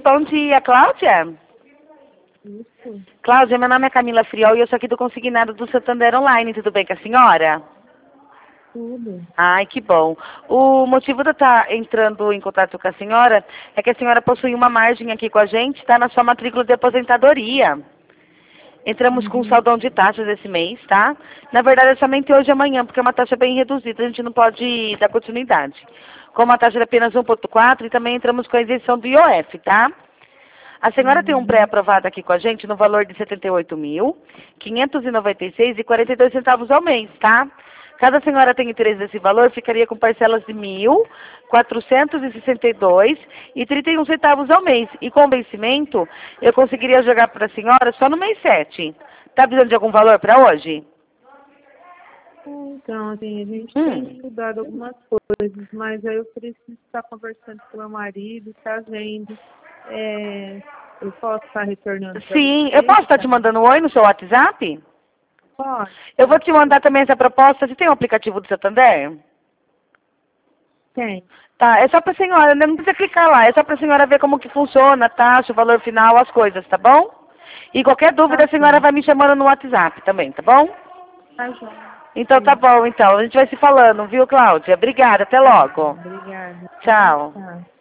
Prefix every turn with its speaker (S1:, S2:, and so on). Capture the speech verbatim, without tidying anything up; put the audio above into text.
S1: bom dia, Cláudia?
S2: Isso.
S1: Cláudia, meu nome é Camila Friol e eu sou aqui do Consignado do Santander Online. Tudo bem com a senhora?
S2: Tudo.
S1: Ai, que bom. O motivo de eu estar entrando em contato com a senhora é que a senhora possui uma margem aqui com a gente, tá? Na sua matrícula de aposentadoria. Entramos com um
S2: Uhum.
S1: saldão de taxas esse mês, tá? Na verdade, é somente hoje e amanhã, porque é uma taxa bem reduzida, a gente não pode dar continuidade. Como a taxa é apenas um vírgula quatro, e também entramos com a isenção do I O F, tá? A senhora tem um
S2: Uhum.
S1: pré-aprovado aqui com a gente no valor de setenta e oito mil, quinhentos e noventa e seis reais e quarenta e dois centavos ao mês, tá? Caso a senhora tenha interesse nesse valor, ficaria com parcelas de mil, quatrocentos e sessenta e dois reais e trinta e um centavos ao mês. E com vencimento, eu conseguiria jogar para a senhora só no mês sete. Tá precisando de algum valor para hoje?
S2: Então, assim, a gente tem
S1: Hum.
S2: estudado algumas coisas, mas aí eu preciso estar conversando com meu marido, tá vendo. É, eu posso estar retornando para
S1: Sim,
S2: você?
S1: eu posso estar
S2: Tá?
S1: te mandando um oi no seu WhatsApp?
S2: Pode,
S1: Eu vou
S2: pode
S1: te
S2: ser.
S1: mandar também essa proposta. Você tem um aplicativo do Santander?
S2: Tem.
S1: Tá, é só pra senhora, não precisa clicar lá, é só pra senhora ver como que funciona a taxa, o valor final, as coisas, tá bom? E qualquer dúvida
S2: Tá
S1: a senhora
S2: bom.
S1: vai me chamando no WhatsApp também, tá bom?
S2: Tá joia.
S1: Então tá
S2: Sim.
S1: bom, então. A gente vai se falando, viu, Cláudia? Obrigada, até
S2: Tá
S1: logo.
S2: bom. Obrigada.
S1: Tchau.
S2: Tchau.